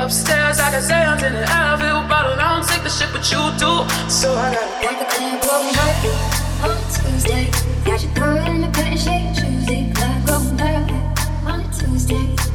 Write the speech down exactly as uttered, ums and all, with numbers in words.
Upstairs, I got sands in the Advil bottle. I don't take the shit, but you do. So I gotta at the club, broken heart on a Tuesday. Got your girl in the pattern shade Tuesday. Club going down on a Tuesday.